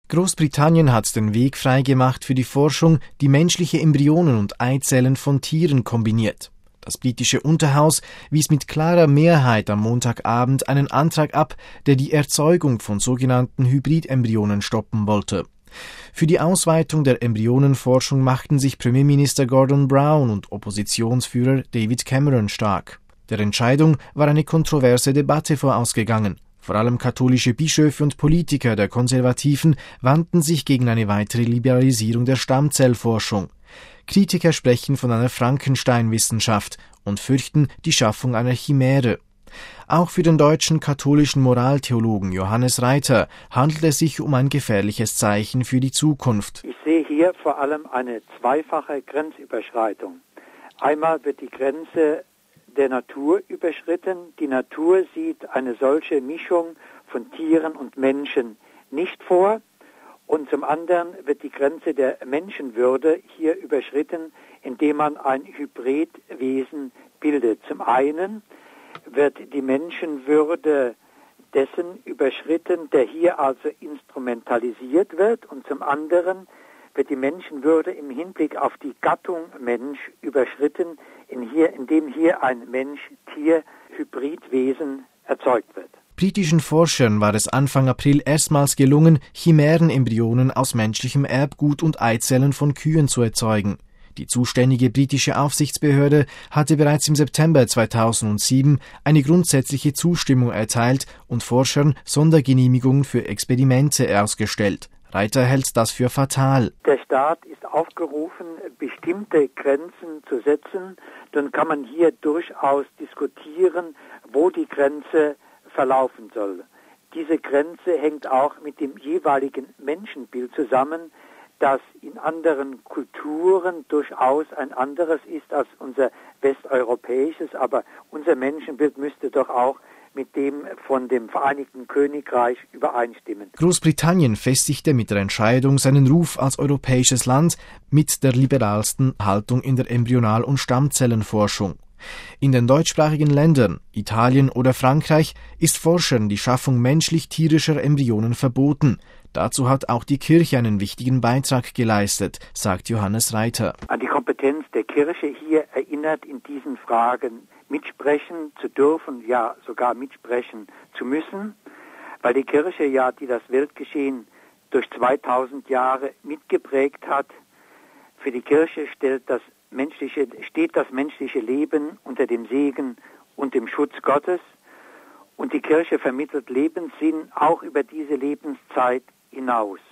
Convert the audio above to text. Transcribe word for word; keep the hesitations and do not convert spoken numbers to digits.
Großbritannien hat den Weg freigemacht für die Forschung, die menschliche Embryonen und Eizellen von Tieren kombiniert. Das britische Unterhaus wies mit klarer Mehrheit am Montagabend einen Antrag ab, der die Erzeugung von sogenannten Hybridembryonen stoppen wollte. Für die Ausweitung der Embryonenforschung machten sich Premierminister Gordon Brown und Oppositionsführer David Cameron stark. Der Entscheidung war eine kontroverse Debatte vorausgegangen. Vor allem katholische Bischöfe und Politiker der Konservativen wandten sich gegen eine weitere Liberalisierung der Stammzellforschung. Kritiker sprechen von einer Frankenstein-Wissenschaft und fürchten die Schaffung einer Chimäre. Auch für den deutschen katholischen Moraltheologen Johannes Reiter handelt es sich um ein gefährliches Zeichen für die Zukunft. Ich sehe hier vor allem eine zweifache Grenzüberschreitung. Einmal wird die Grenze der Natur überschritten. Die Natur sieht eine solche Mischung von Tieren und Menschen nicht vor. Und zum anderen wird die Grenze der Menschenwürde hier überschritten, indem man ein Hybridwesen bildet. Zum einen wird die Menschenwürde dessen überschritten, der hier also instrumentalisiert wird, und zum anderen wird die Menschenwürde im Hinblick auf die Gattung Mensch überschritten, in hier, indem hier ein Mensch-Tier-Hybridwesen erzeugt wird. Britischen Forschern war es Anfang April erstmals gelungen, Chimärenembryonen aus menschlichem Erbgut und Eizellen von Kühen zu erzeugen. Die zuständige britische Aufsichtsbehörde hatte bereits im September zweitausendsieben eine grundsätzliche Zustimmung erteilt und Forschern Sondergenehmigungen für Experimente ausgestellt. Reiter hält das für fatal. Der Staat ist aufgerufen, bestimmte Grenzen zu setzen. Dann kann man hier durchaus diskutieren, wo die Grenze verlaufen soll. Diese Grenze hängt auch mit dem jeweiligen Menschenbild zusammen, das in anderen Kulturen durchaus ein anderes ist als unser westeuropäisches, aber unser Menschenbild müsste doch auch mit dem von dem Vereinigten Königreich übereinstimmen. Großbritannien festigte mit der Entscheidung seinen Ruf als europäisches Land mit der liberalsten Haltung in der Embryonal- und Stammzellenforschung. In den deutschsprachigen Ländern, Italien oder Frankreich, ist Forschern die Schaffung menschlich-tierischer Embryonen verboten. Dazu hat auch die Kirche einen wichtigen Beitrag geleistet, sagt Johannes Reiter. An die Kompetenz der Kirche hier erinnert, in diesen Fragen mitsprechen zu dürfen, ja sogar mitsprechen zu müssen, weil die Kirche ja, die das Weltgeschehen durch zweitausend Jahre mitgeprägt hat, für die Kirche stellt das menschliche, steht das menschliche Leben unter dem Segen und dem Schutz Gottes, und die Kirche vermittelt Lebenssinn auch über diese Lebenszeit hinaus.